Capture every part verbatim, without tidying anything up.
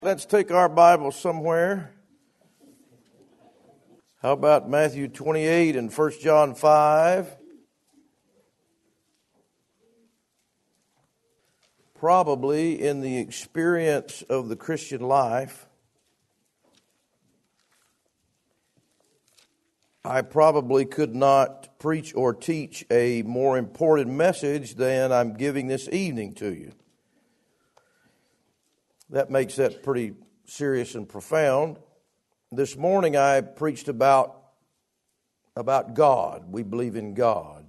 Let's take our Bible somewhere. How about Matthew twenty-eight and First John five? Probably in the experience of the Christian life, I probably could not preach or teach a more important message than I'm giving this evening to you. That makes that pretty serious and profound. This morning I preached about, about God. We believe in God.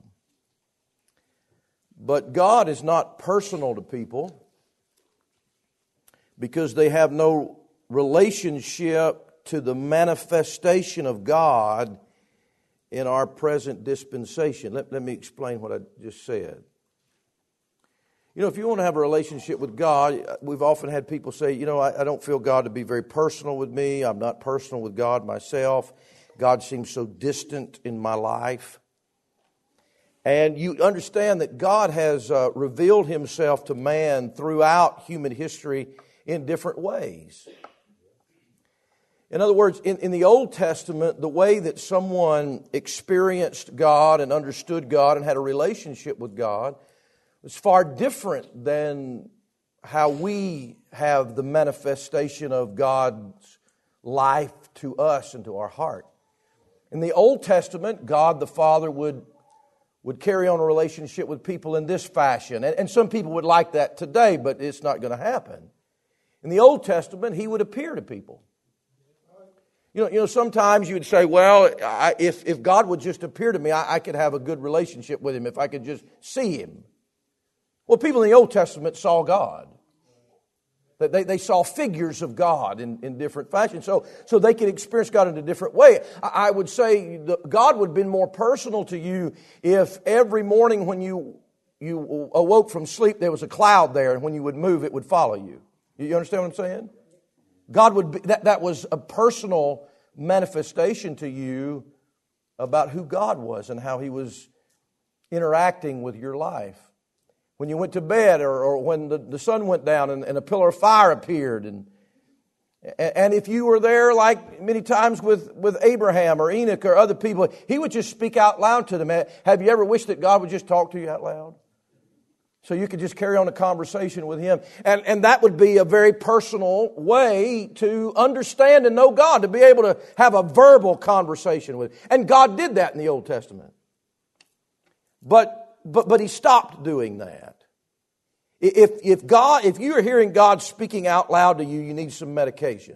But God is not personal to people because they have no relationship to the manifestation of God in our present dispensation. Let, let me explain what I just said. You know, if you want to have a relationship with God, we've often had people say, you know, I, I don't feel God to be very personal with me. I'm not personal with God myself. God seems so distant in my life. And you understand that God has uh, revealed Himself to man throughout human history in different ways. In other words, in, in the Old Testament, the way that someone experienced God and understood God and had a relationship with God was far different than how we have the manifestation of God's life to us and to our heart. In the Old Testament, God the Father would, would carry on a relationship with people in this fashion. And, and some people would like that today, but it's not going to happen. In the Old Testament, He would appear to people. You know, you know, sometimes you would say, well, I, if, if God would just appear to me, I, I could have a good relationship with Him if I could just see Him. Well, people in the Old Testament saw God. They, they saw figures of God in, in different fashions. So, so they could experience God in a different way. I, I would say God would have been more personal to you if every morning when you, you awoke from sleep, there was a cloud there, and when you would move, it would follow you. You understand what I'm saying? God would be, that, that was a personal manifestation to you about who God was and how He was interacting with your life. When you went to bed or, or when the, the sun went down and, and a pillar of fire appeared. And, and if you were there, like many times with, with Abraham or Enoch or other people, He would just speak out loud to them. Have you ever wished that God would just talk to you out loud? So you could just carry on a conversation with Him. And, and that would be a very personal way to understand and know God, to be able to have a verbal conversation with Him. And God did that in the Old Testament. But But but He stopped doing that. If if God if you are hearing God speaking out loud to you, you need some medication.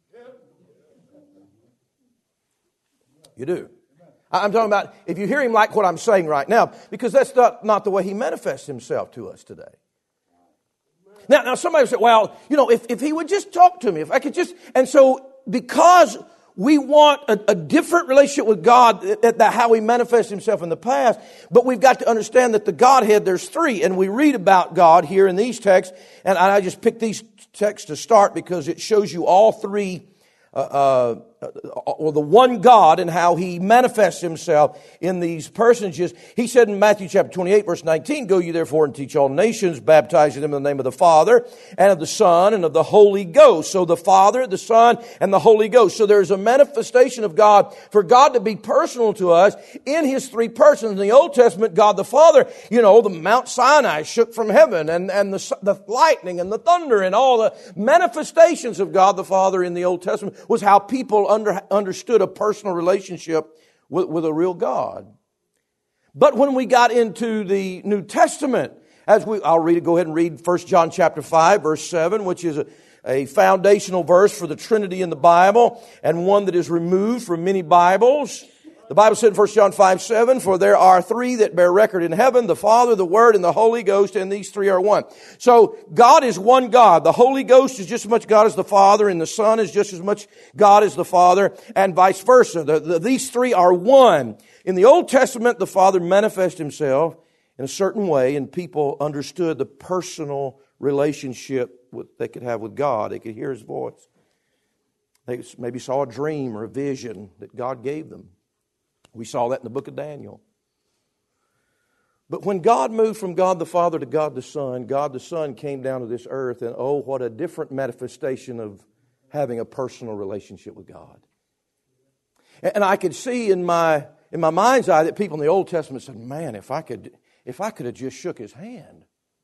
You do. I'm talking about if you hear Him like what I'm saying right now, because that's not, not the way He manifests Himself to us today. Now now somebody said, well, you know, if, if He would just talk to me, if I could just, and so because we want a, a different relationship with God at that how He manifests Himself in the past. But we've got to understand that the Godhead, there's three. And we read about God here in these texts. And I just picked these texts to start because it shows you all three, uh, uh, or the one God and how He manifests Himself in these personages. He said in Matthew chapter twenty-eight, verse nineteen, "Go ye therefore and teach all nations, baptizing them in the name of the Father and of the Son and of the Holy Ghost." So the Father, the Son, and the Holy Ghost. So there's a manifestation of God for God to be personal to us in His three persons. In the Old Testament, God the Father, you know, the Mount Sinai shook from heaven and, and the, the lightning and the thunder and all the manifestations of God the Father in the Old Testament was how people under, understood a personal relationship with, with a real God. But when we got into the New Testament, as we, I'll read it, go ahead and read First John chapter five, verse seven, which is a, a foundational verse for the Trinity in the Bible, and one that is removed from many Bibles. The Bible said in First John five, seven, "For there are three that bear record in heaven, the Father, the Word, and the Holy Ghost, and these three are one." So God is one God. The Holy Ghost is just as much God as the Father, and the Son is just as much God as the Father, and vice versa. The, the, these three are one. In the Old Testament, the Father manifested Himself in a certain way, and people understood the personal relationship with, they could have with God. They could hear His voice. They maybe saw a dream or a vision that God gave them. We saw that in the book of Daniel. But when God moved from God the Father to God the Son, God the Son came down to this earth, and oh, what a different manifestation of having a personal relationship with God. And I could see in my in my mind's eye that people in the Old Testament said, man, if I could if I could have just shook His hand.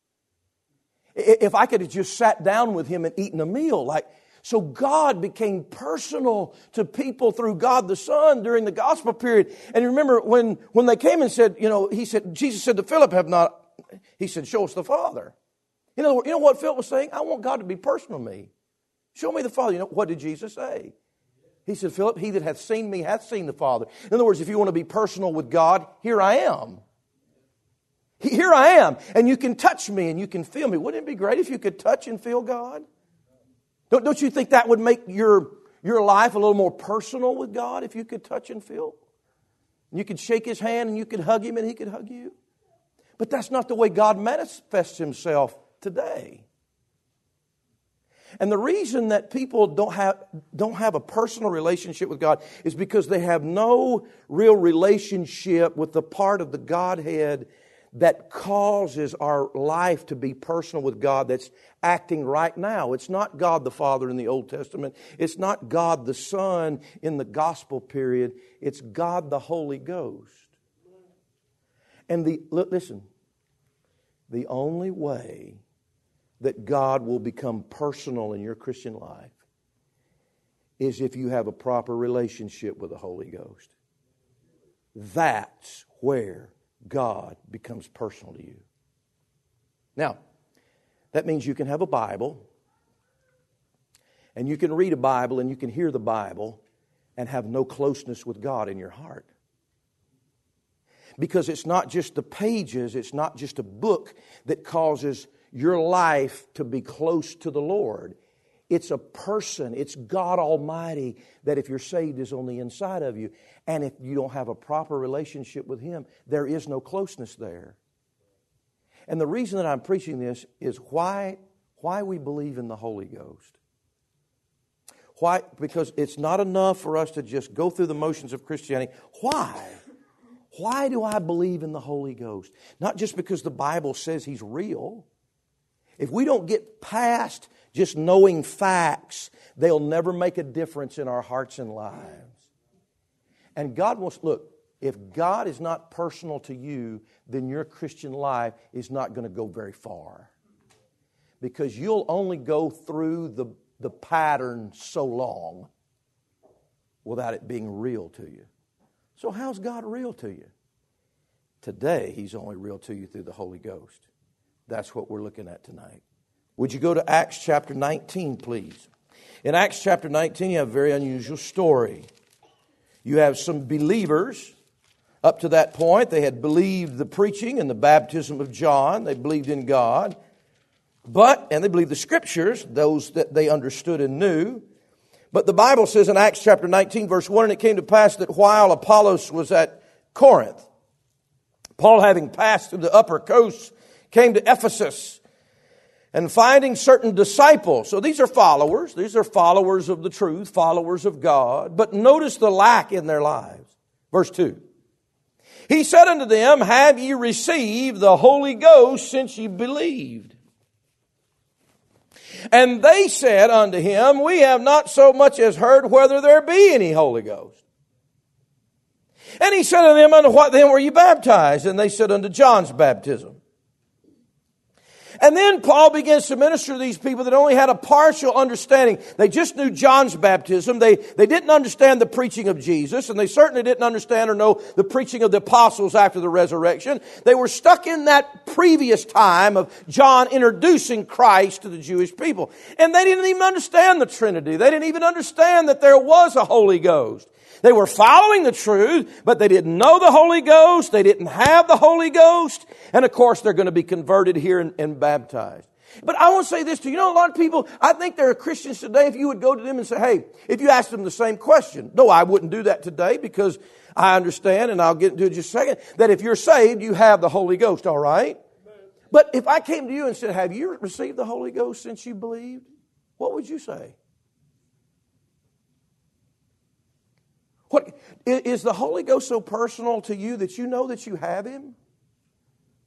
If I could have just sat down with Him and eaten a meal. Like, so God became personal to people through God the Son during the gospel period. And remember when, when they came and said, you know, he said, Jesus said to Philip, have not, he said, show us the Father. You know, you know what Philip was saying? I want God to be personal to me. Show me the Father. You know, what did Jesus say? He said, Philip, he that hath seen me hath seen the Father. In other words, if you want to be personal with God, here I am. Here I am. And you can touch me and you can feel me. Wouldn't it be great if you could touch and feel God? Don't, don't you think that would make your, your life a little more personal with God if you could touch and feel? You could shake His hand and you could hug Him and He could hug you. But that's not the way God manifests Himself today. And the reason that people don't have, don't have a personal relationship with God is because they have no real relationship with the part of the Godhead that causes our life to be personal with God that's acting right now. It's not God the Father in the Old Testament. It's not God the Son in the gospel period. It's God the Holy Ghost. And the listen, the only way that God will become personal in your Christian life is if you have a proper relationship with the Holy Ghost. That's where God becomes personal to you. Now, that means you can have a Bible, and you can read a Bible, and you can hear the Bible, and have no closeness with God in your heart. Because it's not just the pages, it's not just a book that causes your life to be close to the Lord. It's a person, it's God Almighty that if you're saved is on the inside of you. And if you don't have a proper relationship with Him, there is no closeness there. And the reason that I'm preaching this is why, why we believe in the Holy Ghost. Why? Because it's not enough for us to just go through the motions of Christianity. Why? Why do I believe in the Holy Ghost? Not just because the Bible says He's real. If we don't get past just knowing facts, they'll never make a difference in our hearts and lives. And God wants, look, if God is not personal to you, then your Christian life is not going to go very far. Because you'll only go through the, the pattern so long without it being real to you. So how's God real to you? Today, He's only real to you through the Holy Ghost. That's what we're looking at tonight. Would you go to Acts chapter nineteen, please? In Acts chapter nineteen, you have a very unusual story. You have some believers. Up to that point, they had believed the preaching and the baptism of John. They believed in God. But, and they believed the Scriptures, those that they understood and knew. But the Bible says in Acts chapter nineteen, verse one, and it came to pass that while Apollos was at Corinth, Paul, having passed through the upper coast, came to Ephesus, and finding certain disciples. So these are followers. These are followers of the truth, followers of God. But notice the lack in their lives. Verse two. He said unto them, have ye received the Holy Ghost since ye believed? And they said unto him, we have not so much as heard whether there be any Holy Ghost. And he said unto them, unto what then were ye baptized? And they said, unto John's baptism. And then Paul begins to minister to these people that only had a partial understanding. They just knew John's baptism. They, they didn't understand the preaching of Jesus. And they certainly didn't understand or know the preaching of the apostles after the resurrection. They were stuck in that previous time of John introducing Christ to the Jewish people. And they didn't even understand the Trinity. They didn't even understand that there was a Holy Ghost. They were following the truth, but they didn't know the Holy Ghost. They didn't have the Holy Ghost. And of course, they're going to be converted here and, and baptized. But I want to say this to you. You know, a lot of people, I think there are Christians today, if you would go to them and say, hey, if you ask them the same question. No, I wouldn't do that today because I understand, and I'll get into it in just a second, that if you're saved, you have the Holy Ghost, all right? But if I came to you and said, have you received the Holy Ghost since you believed? What would you say? What, is the Holy Ghost so personal to you that you know that you have Him?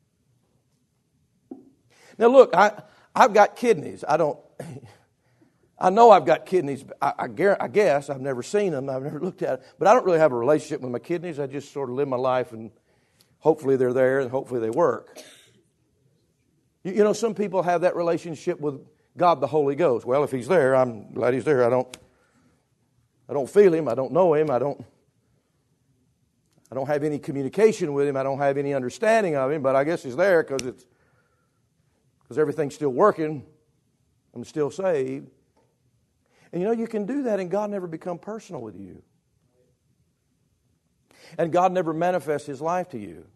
Now look, I, I've got kidneys. I don't, I know I've got kidneys. I, I, I guess I've never seen them. I've never looked at them. But I don't really have a relationship with my kidneys. I just sort of live my life and hopefully they're there and hopefully they work. You, you know, some people have that relationship with God the Holy Ghost. Well, if He's there, I'm glad He's there. I don't, I don't feel Him. I don't know Him. I don't, I don't have any communication with Him. I don't have any understanding of Him. But I guess He's there because it's, because everything's still working. I'm still saved. And you know, you can do that and God never become personal with you. And God never manifests His life to you.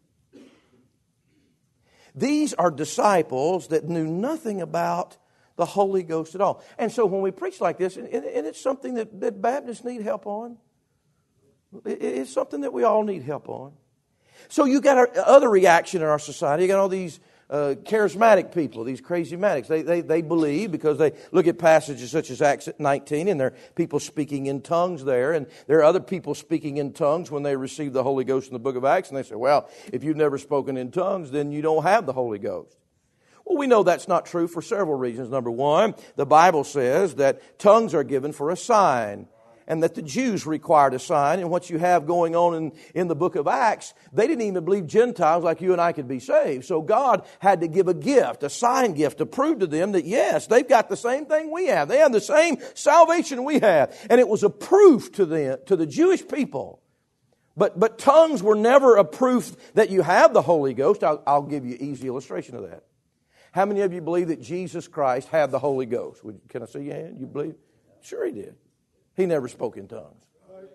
These are disciples that knew nothing about the Holy Ghost at all. And so when we preach like this, and it's something that, that Baptists need help on. It's something that we all need help on. So you got our other reaction in our society. You got all these uh, charismatic people, these crazy-matics. They, they, they believe because they look at passages such as Acts nineteen, and there are people speaking in tongues there, and there are other people speaking in tongues when they receive the Holy Ghost in the book of Acts, and they say, well, if you've never spoken in tongues, then you don't have the Holy Ghost. Well, we know that's not true for several reasons. Number one, the Bible says that tongues are given for a sign, and that the Jews required a sign. And what you have going on in, in the book of Acts, they didn't even believe Gentiles like you and I could be saved. So God had to give a gift, a sign gift, to prove to them that yes, they've got the same thing we have. They have the same salvation we have. And it was a proof to them, to the Jewish people. But, but tongues were never a proof that you have the Holy Ghost. I'll, I'll give you an easy illustration of that. How many of you believe that Jesus Christ had the Holy Ghost? Would, can I see your hand? You believe? Sure He did. He never spoke in tongues.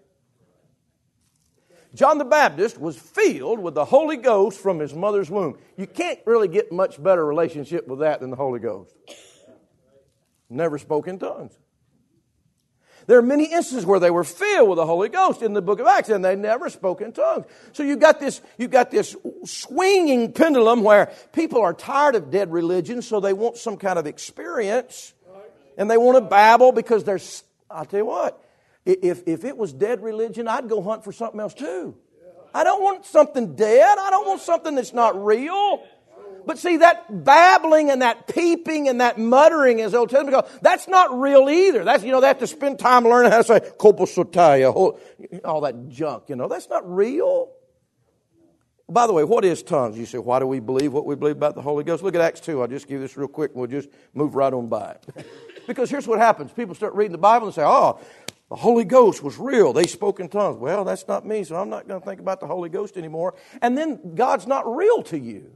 John the Baptist was filled with the Holy Ghost from his mother's womb. You can't really get much better relationship with that than the Holy Ghost. Never spoke in tongues. There are many instances where they were filled with the Holy Ghost in the book of Acts, and they never spoke in tongues. So you've got this, you've got this swinging pendulum where people are tired of dead religion, so they want some kind of experience, and they want to babble because they're I'll tell you what, if, if it was dead religion, I'd go hunt for something else too. I don't want something dead. I don't want something that's not real. But see, that babbling and that peeping and that muttering, as the Old Testament goes, that's not real either. That's, you know, they have to spend time learning how to say, koposotaya, all that junk, you know, that's not real. By the way, what is tongues? You say, why do we believe what we believe about the Holy Ghost? Look at Acts two. I'll just give you this real quick and we'll just move right on by it. Because here's what happens. People start reading the Bible and say, oh, the Holy Ghost was real. They spoke in tongues. Well, that's not me, so I'm not going to think about the Holy Ghost anymore. And then God's not real to you.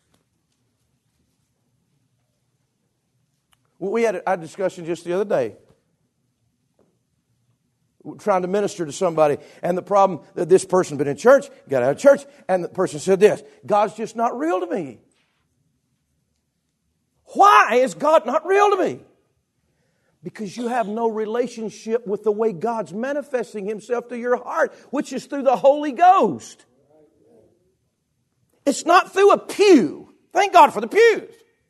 We had a discussion just the other day, trying to minister to somebody, and the problem that this person been in church, got out of church, and the person said this, God's just not real to me. Why is God not real to me? Because you have no relationship with the way God's manifesting Himself to your heart, which is through the Holy Ghost. It's not through a pew. Thank God for the pews.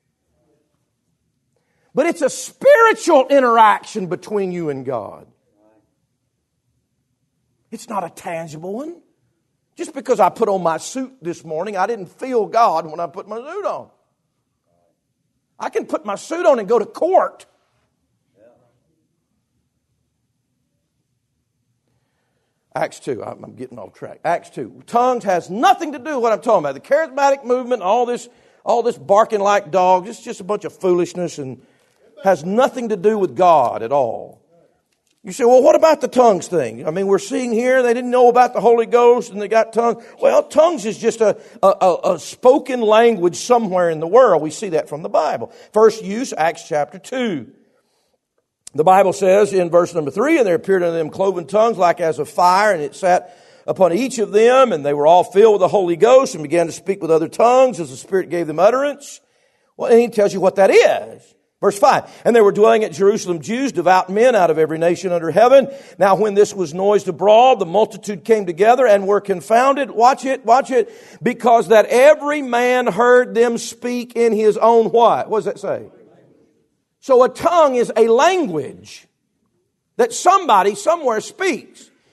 But it's a spiritual interaction between you and God. It's not a tangible one. Just because I put on my suit this morning, I didn't feel God when I put my suit on. I can put my suit on and go to court. Acts two, I'm getting off track. Acts two. Tongues has nothing to do with what I'm talking about. The charismatic movement, all this, all this barking like dogs, it's just a bunch of foolishness and has nothing to do with God at all. You say, well, what about the tongues thing? I mean, we're seeing here they didn't know about the Holy Ghost and they got tongues. Well, tongues is just a, a, a spoken language somewhere in the world. We see that from the Bible. First use, Acts chapter two. The Bible says in verse number three, and there appeared unto them cloven tongues like as of fire, and it sat upon each of them, and they were all filled with the Holy Ghost and began to speak with other tongues as the Spirit gave them utterance. Well, and he tells you what that is. Verse five, and they were dwelling at Jerusalem Jews, devout men out of every nation under heaven. Now when this was noised abroad, the multitude came together and were confounded. Watch it, watch it. Because that every man heard them speak in his own what? What does that say? So a tongue is a language that somebody somewhere speaks.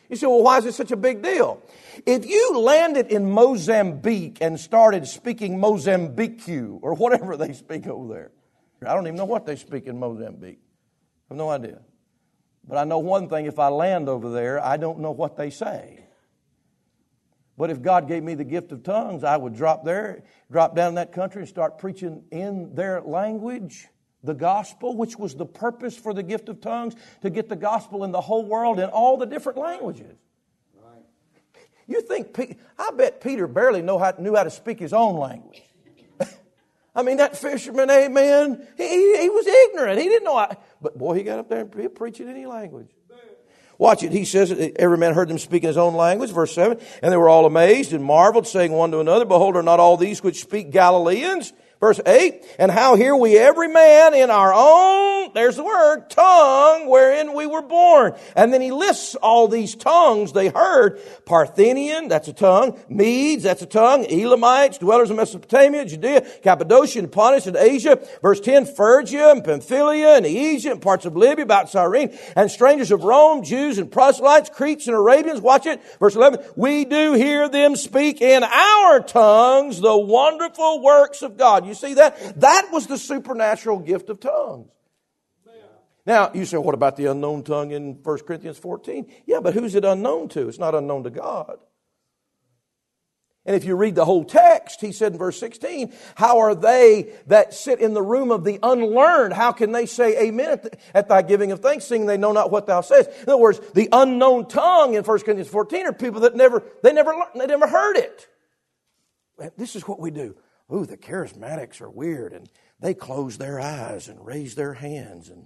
You say, well, why is it such a big deal? If you landed in Mozambique and started speaking Mozambique or whatever they speak over there, I don't even know what they speak in Mozambique. I have no idea. But I know one thing, if I land over there, I don't know what they say. But if God gave me the gift of tongues, I would drop there, drop down in that country and start preaching in their language, the gospel, which was the purpose for the gift of tongues, to get the gospel in the whole world in all the different languages. Right. You think, I bet Peter barely know how, knew how to speak his own language. I mean, that fisherman, amen, he, he was ignorant. He didn't know how, but boy, he got up there and preached in any language. Watch it. He says, every man heard them speak in his own language, verse seven, and they were all amazed and marveled, saying one to another, behold, are not all these which speak Galileans? Verse eight, and how hear we every man in our own, there's the word, tongue wherein we were born. And then he lists all these tongues they heard. Parthian, that's a tongue. Medes, that's a tongue. Elamites, dwellers in Mesopotamia, Judea, Cappadocia, and Pontus, and Asia. Verse ten, Phrygia, and Pamphylia, and Asia, and parts of Libya, about Cyrene, and strangers of Rome, Jews, and proselytes, Cretes, and Arabians. Watch it. Verse eleven, we do hear them speak in our tongues the wonderful works of God. You see that? That was the supernatural gift of tongues. Now, you say, what about the unknown tongue in First Corinthians fourteen? Yeah, but who's it unknown to? It's not unknown to God. And if you read the whole text, he said in verse sixteen, how are they that sit in the room of the unlearned? How can they say amen at, the, at thy giving of thanks, seeing they know not what thou sayest? In other words, the unknown tongue in First Corinthians fourteen are people that never, they never, they never heard it. This is what we do. Ooh, the charismatics are weird, and they close their eyes and raise their hands, and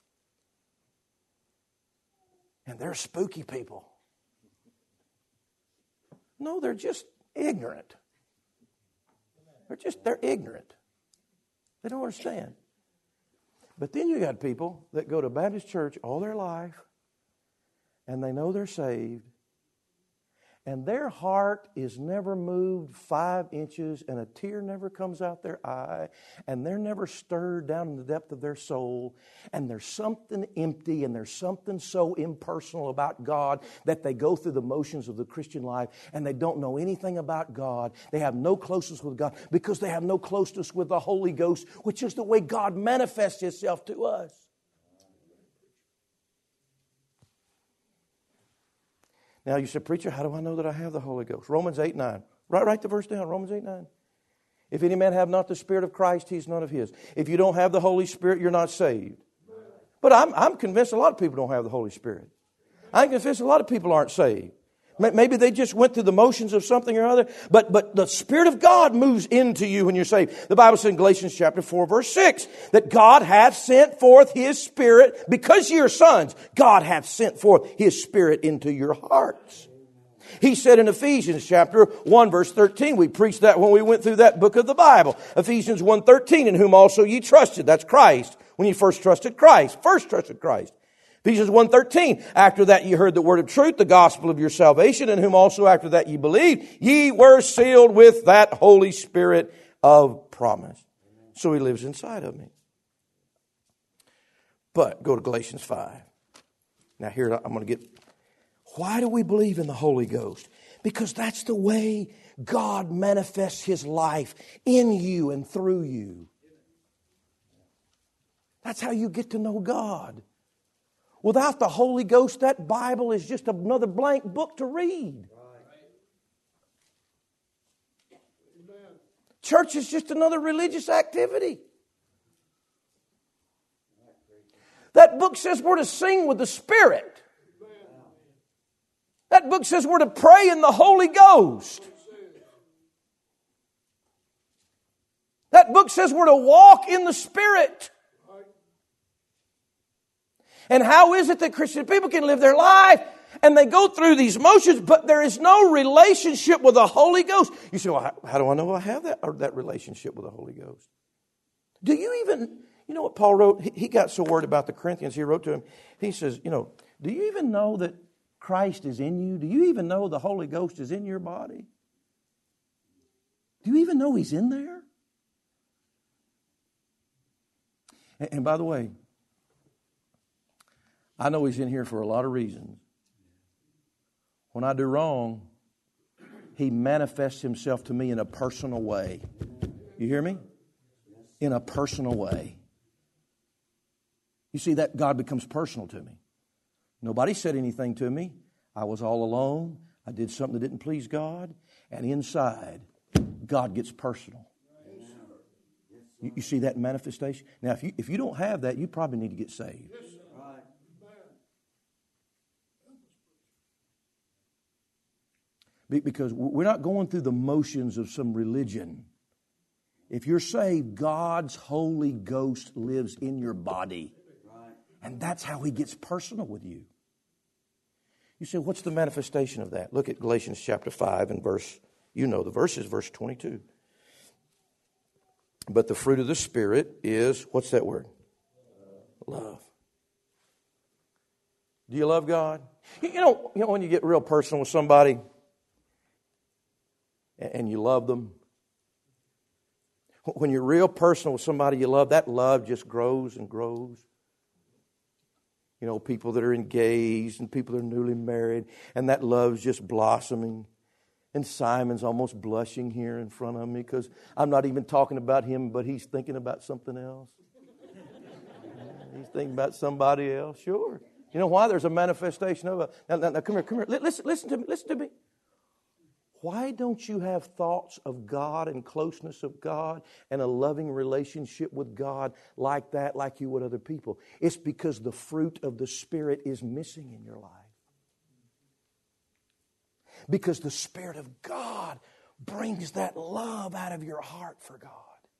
and they're spooky people. No, they're just ignorant. They're just, they're ignorant. They don't understand. But then you got people that go to Baptist church all their life, and they know they're saved, and their heart is never moved five inches, and a tear never comes out their eye, and they're never stirred down in the depth of their soul, and there's something empty, and there's something so impersonal about God that they go through the motions of the Christian life, and they don't know anything about God. They have no closeness with God because they have no closeness with the Holy Ghost, which is the way God manifests Himself to us. Now you say, preacher, how do I know that I have the Holy Ghost? Romans eight nine. Write, write the verse down, Romans eight nine. If any man have not the Spirit of Christ, he's none of his. If you don't have the Holy Spirit, you're not saved. But I'm, I'm convinced a lot of people don't have the Holy Spirit. I'm convinced a lot of people aren't saved. Maybe they just went through the motions of something or other, but, but the Spirit of God moves into you when you're saved. The Bible says in Galatians chapter four, verse six, that God hath sent forth His Spirit, because ye are sons, God hath sent forth His Spirit into your hearts. He said in Ephesians chapter one, verse thirteen, we preached that when we went through that book of the Bible. Ephesians one thirteen, in whom also ye trusted. That's Christ. When you first trusted Christ. First trusted Christ. Ephesians one thirteen, after that ye heard the word of truth, the gospel of your salvation, in whom also after that ye believed, ye were sealed with that Holy Spirit of promise. So He lives inside of me. But go to Galatians five. Now here I'm going to get, why do we believe in the Holy Ghost? Because that's the way God manifests His life in you and through you. That's how you get to know God. Without the Holy Ghost, that Bible is just another blank book to read. Church is just another religious activity. That book says we're to sing with the Spirit. That book says we're to pray in the Holy Ghost. That book says we're to walk in the Spirit. And how is it that Christian people can live their life and they go through these motions, but there is no relationship with the Holy Ghost? You say, well, how, how do I know I have that, or that relationship with the Holy Ghost? Do you even, you know what Paul wrote? He, he got so worried about the Corinthians, he wrote to him, he says, you know, do you even know that Christ is in you? Do you even know the Holy Ghost is in your body? Do you even know He's in there? And, and by the way, I know He's in here for a lot of reasons. When I do wrong, He manifests Himself to me in a personal way. You hear me? In a personal way. You see, that God becomes personal to me. Nobody said anything to me. I was all alone. I did something that didn't please God. And inside, God gets personal. You, you see that manifestation? Now, if you, if you don't have that, you probably need to get saved. Because we're not going through the motions of some religion. If you're saved, God's Holy Ghost lives in your body. And that's how He gets personal with you. You say, what's the manifestation of that? Look at Galatians chapter five and verse, you know the verses, verse twenty-two. But the fruit of the Spirit is, what's that word? Love. Do you love God? You know, you know when you get real personal with somebody and you love them, when you're real personal with somebody you love, that love just grows and grows. You know, people that are engaged and people that are newly married, and that love's just blossoming. And Simon's almost blushing here in front of me because I'm not even talking about him, but he's thinking about something else. He's thinking about somebody else, sure. You know why? There's a manifestation of a... Now, now, now come here, come here. Listen, listen to me, listen to me. Why don't you have thoughts of God and closeness of God and a loving relationship with God like that, like you would other people? It's because the fruit of the Spirit is missing in your life. Because the Spirit of God brings that love out of your heart for God.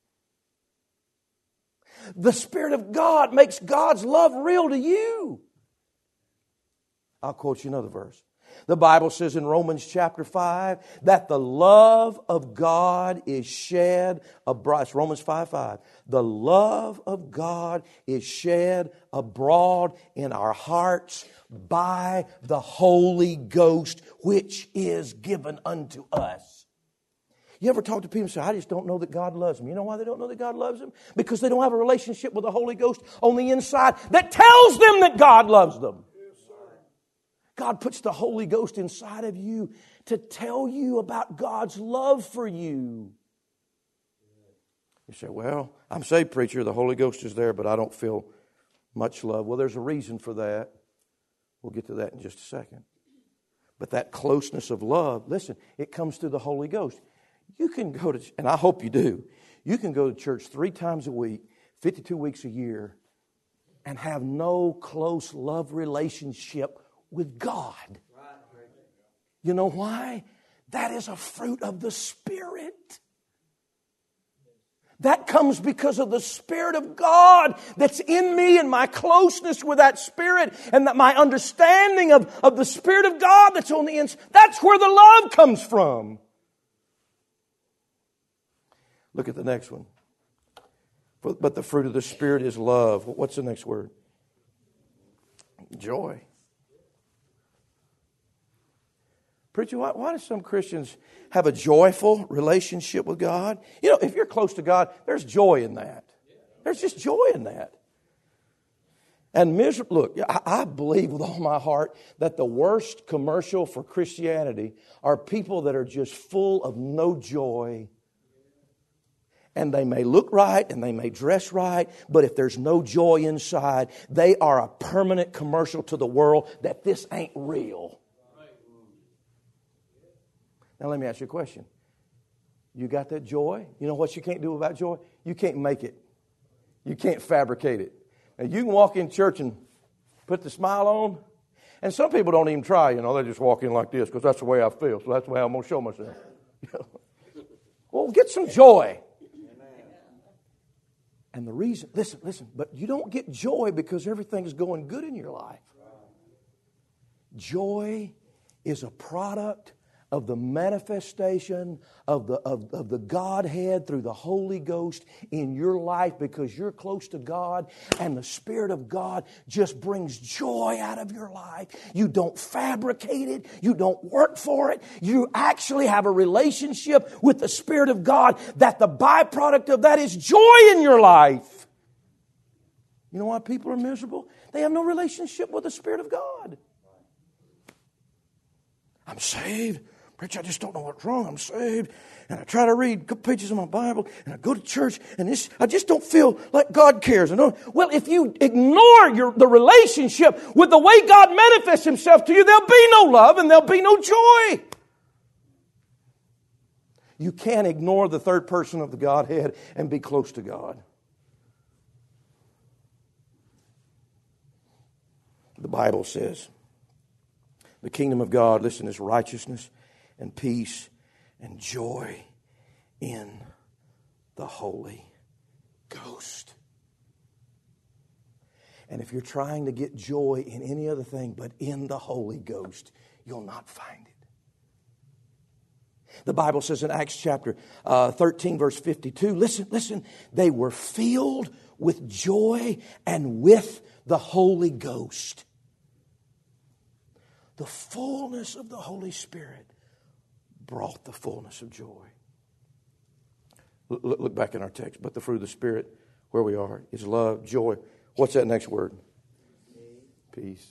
The Spirit of God makes God's love real to you. I'll quote you another verse. The Bible says in Romans chapter five that the love of God is shed abroad. It's Romans five five. The love of God is shed abroad in our hearts by the Holy Ghost, which is given unto us. You ever talk to people and say, I just don't know that God loves them. You know why they don't know that God loves them? Because they don't have a relationship with the Holy Ghost on the inside that tells them that God loves them. God puts the Holy Ghost inside of you to tell you about God's love for you. You say, well, I'm saved, preacher. The Holy Ghost is there, but I don't feel much love. Well, there's a reason for that. We'll get to that in just a second. But that closeness of love, listen, it comes through the Holy Ghost. You can go to, and I hope you do, you can go to church three times a week, fifty-two weeks a year, and have no close love relationship with God. You know why? That is a fruit of the Spirit. That comes because of the Spirit of God that's in me and my closeness with that Spirit and that my understanding of, of the Spirit of God that's on the inside. That's where the love comes from. Look at the next one. But the fruit of the Spirit is love. What's the next word? Joy. Preacher, why, why do some Christians have a joyful relationship with God? You know, if you're close to God, there's joy in that. There's just joy in that. And miserable, look, I, I believe with all my heart that the worst commercial for Christianity are people that are just full of no joy. And they may look right and they may dress right, but if there's no joy inside, they are a permanent commercial to the world that this ain't real. Now let me ask you a question. You got that joy? You know what you can't do about joy? You can't make it. You can't fabricate it. Now you can walk in church and put the smile on, and some people don't even try, you know, they just walk in like this because that's the way I feel, so that's the way I'm going to show myself. Well, get some joy. And the reason, listen, listen, but you don't get joy because everything's going good in your life. Joy is a product of the manifestation of the, of, of the Godhead through the Holy Ghost in your life because you're close to God and the Spirit of God just brings joy out of your life. You don't fabricate it. You don't work for it. You actually have a relationship with the Spirit of God that the byproduct of that is joy in your life. You know why people are miserable? They have no relationship with the Spirit of God. I'm saved. Preacher, I just don't know what's wrong. I'm saved. And I try to read a couple pages of my Bible, and I go to church, and this, I just don't feel like God cares. I don't, well, if you ignore your, the relationship with the way God manifests Himself to you, there'll be no love and there'll be no joy. You can't ignore the third person of the Godhead and be close to God. The Bible says the kingdom of God, listen, is righteousness and peace and joy in the Holy Ghost. And if you're trying to get joy in any other thing but in the Holy Ghost, you'll not find it. The Bible says in Acts chapter uh, thirteen, verse fifty-two, listen, listen, they were filled with joy and with the Holy Ghost. The fullness of the Holy Spirit brought the fullness of joy. Look, look back in our text. But the fruit of the Spirit, where we are, is love, joy. What's that next word? Peace.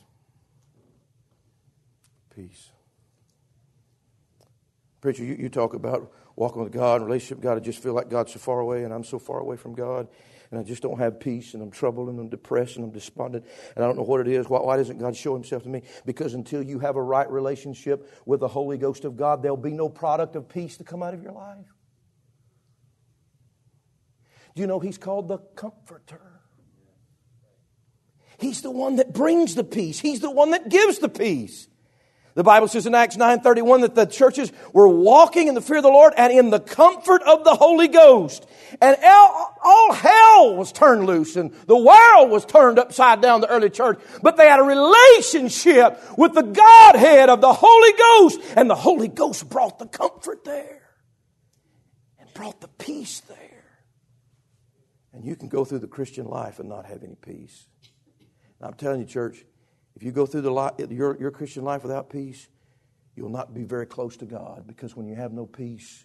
Peace. Preacher, you, you talk about walking with God, relationship with God. I just feel like God's so far away and I'm so far away from God. And I just don't have peace, and I'm troubled, and I'm depressed, and I'm despondent, and I don't know what it is. Why, why doesn't God show Himself to me? Because until you have a right relationship with the Holy Ghost of God, there'll be no product of peace to come out of your life. Do you know He's called the Comforter? He's the one that brings the peace. He's the one that gives the peace. The Bible says in Acts nine thirty-one that the churches were walking in the fear of the Lord and in the comfort of the Holy Ghost. And all, all hell was turned loose and the world was turned upside down, the early church. But they had a relationship with the Godhead of the Holy Ghost. And the Holy Ghost brought the comfort there and brought the peace there. And you can go through the Christian life and not have any peace. And I'm telling you, church, if you go through the life, your, your Christian life without peace, you'll not be very close to God. Because when you have no peace,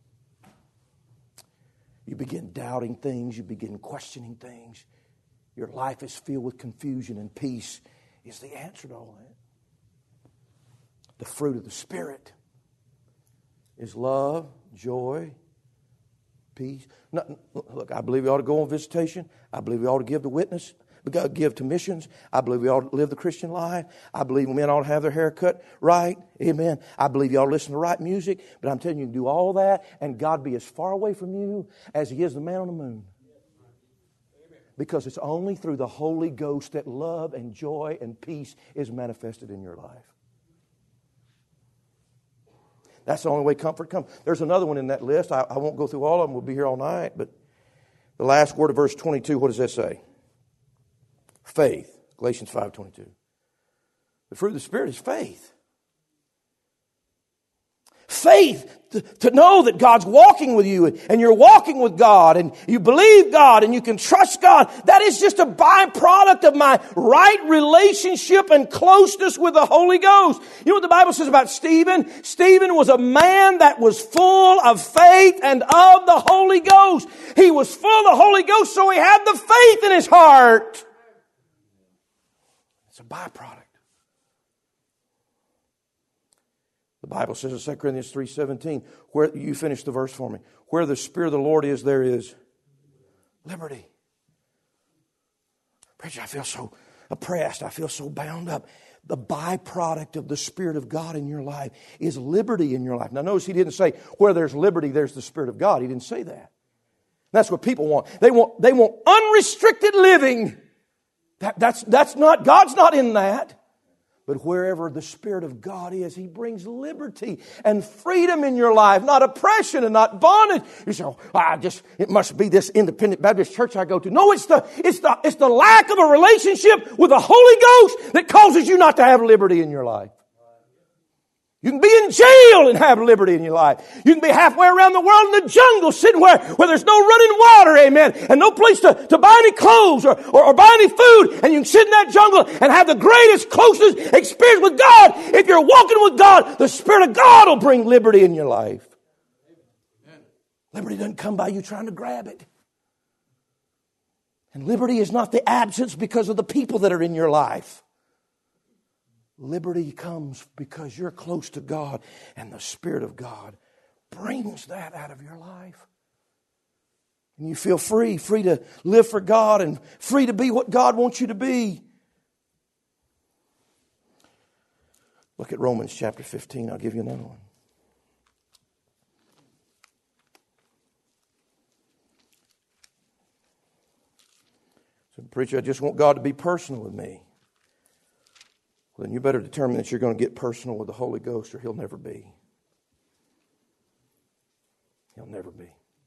you begin doubting things. You begin questioning things. Your life is filled with confusion, and peace is the answer to all that. The fruit of the Spirit is love, joy, peace. No, look, I believe we ought to go on visitation. I believe we ought to give the witness. We got to give to missions. I believe we ought to live the Christian life. I believe men ought to have their hair cut right. Amen. I believe you ought to listen to right music. But I'm telling you, you can do all that and God be as far away from you as He is the man on the moon. Because it's only through the Holy Ghost that love and joy and peace is manifested in your life. That's the only way comfort comes. There's another one in that list. I, I won't go through all of them. We'll be here all night. But the last word of verse twenty-two, what does that say? Faith. Galatians five twenty-two. The fruit of the Spirit is faith. Faith to, to know that God's walking with you and you're walking with God and you believe God and you can trust God. That is just a byproduct of my right relationship and closeness with the Holy Ghost. You know what the Bible says about Stephen? Stephen was a man that was full of faith and of the Holy Ghost. He was full of the Holy Ghost, so he had the faith in his heart. It's a byproduct. The Bible says in Second Corinthians three seventeen, where you finish the verse for me. Where the Spirit of the Lord is, there is liberty. Preacher, I feel so oppressed. I feel so bound up. The byproduct of the Spirit of God in your life is liberty in your life. Now notice he didn't say, where there's liberty, there's the Spirit of God. He didn't say that. That's what people want. They want, they want unrestricted living. That, that's, that's not, God's not in that. But wherever the Spirit of God is, He brings liberty and freedom in your life, not oppression and not bondage. You say, oh, I just, it must be this independent Baptist church I go to. No, it's the, it's the, it's the lack of a relationship with the Holy Ghost that causes you not to have liberty in your life. You can be in jail and have liberty in your life. You can be halfway around the world in the jungle sitting where, where there's no running water, amen, and no place to, to buy any clothes or, or, or buy any food. And you can sit in that jungle and have the greatest, closest experience with God. If you're walking with God, the Spirit of God will bring liberty in your life. Amen. Liberty doesn't come by you trying to grab it. And liberty is not the absence because of the people that are in your life. Liberty comes because you're close to God, and the Spirit of God brings that out of your life. And you feel free, free to live for God and free to be what God wants you to be. Look at Romans chapter fifteen. I'll give you another one. So, preacher, I just want God to be personal with me. Well, then you better determine that you're going to get personal with the Holy Ghost, or He'll never be. He'll never be.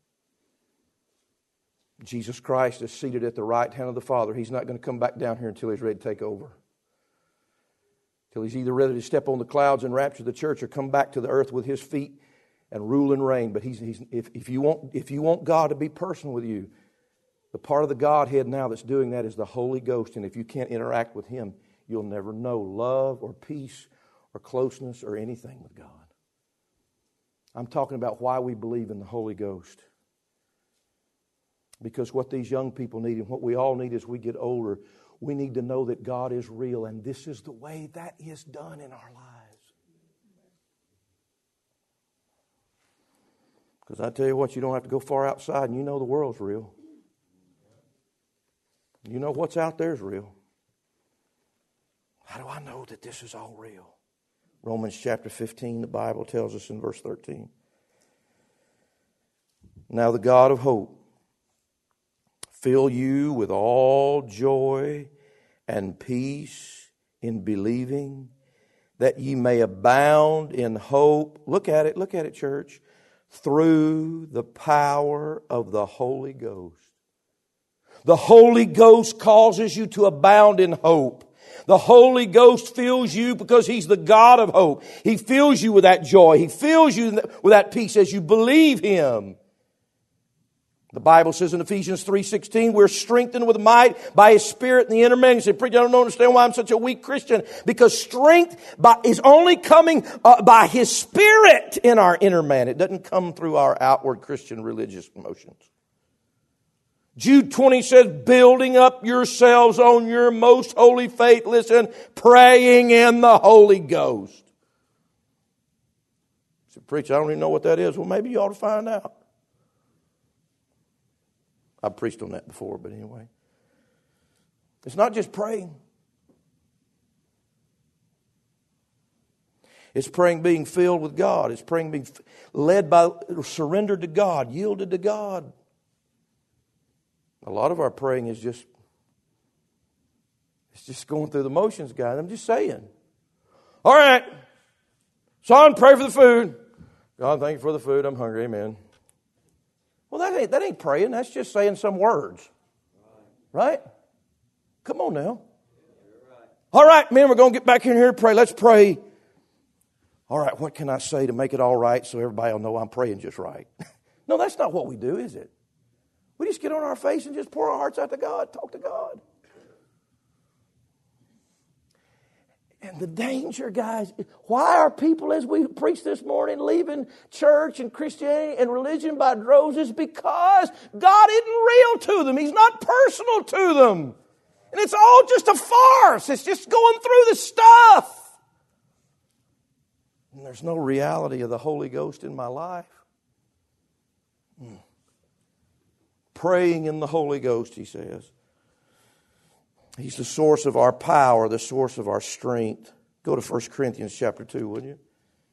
Jesus Christ is seated at the right hand of the Father. He's not going to come back down here until He's ready to take over. Till He's either ready to step on the clouds and rapture the church, or come back to the earth with His feet and rule and reign. But he's, he's, if, if, you want, if you want God to be personal with you, the part of the Godhead now that's doing that is the Holy Ghost. And if you can't interact with Him, you'll never know love or peace or closeness or anything with God. I'm talking about why we believe in the Holy Ghost. Because what these young people need, and what we all need as we get older, we need to know that God is real, and this is the way that is done in our lives. Because I tell you what, you don't have to go far outside, and you know the world's real. You know what's out there is real. How do I know that this is all real? Romans chapter fifteen, the Bible tells us in verse thirteen. Now the God of hope fill you with all joy and peace in believing, that ye may abound in hope. Look at it, look at it, church. Through the power of the Holy Ghost. The Holy Ghost causes you to abound in hope. The Holy Ghost fills you because He's the God of hope. He fills you with that joy. He fills you with that peace as you believe Him. The Bible says in Ephesians three sixteen, we're strengthened with might by His Spirit in the inner man. You say, preacher, I don't understand why I'm such a weak Christian. Because strength by, is only coming uh, by His Spirit in our inner man. It doesn't come through our outward Christian religious motions. Jude twenty says, building up yourselves on your most holy faith. Listen, praying in the Holy Ghost. You say, preacher, I don't even know what that is. Well, maybe you ought to find out. I've preached on that before, but anyway. It's not just praying. It's praying being filled with God. It's praying being led by, surrendered to God, yielded to God. A lot of our praying is just, it's just going through the motions, guys. I'm just saying. All right. Son, pray for the food. God, thank you for the food. I'm hungry. Amen. Well, that ain't, that ain't praying. That's just saying some words. Right? Come on now. All right, men, we're going to get back in here and pray. Let's pray. All right, what can I say to make it all right so everybody will know I'm praying just right? No, that's not what we do, is it? We just get on our face and just pour our hearts out to God, talk to God. And the danger, guys, why are people, as we preached this morning, leaving church and Christianity and religion by droves? Is because God isn't real to them. He's not personal to them. And it's all just a farce. It's just going through the stuff. And there's no reality of the Holy Ghost in my life. Hmm. Praying in the Holy Ghost, he says. He's the source of our power, the source of our strength. Go to First Corinthians chapter two, would you?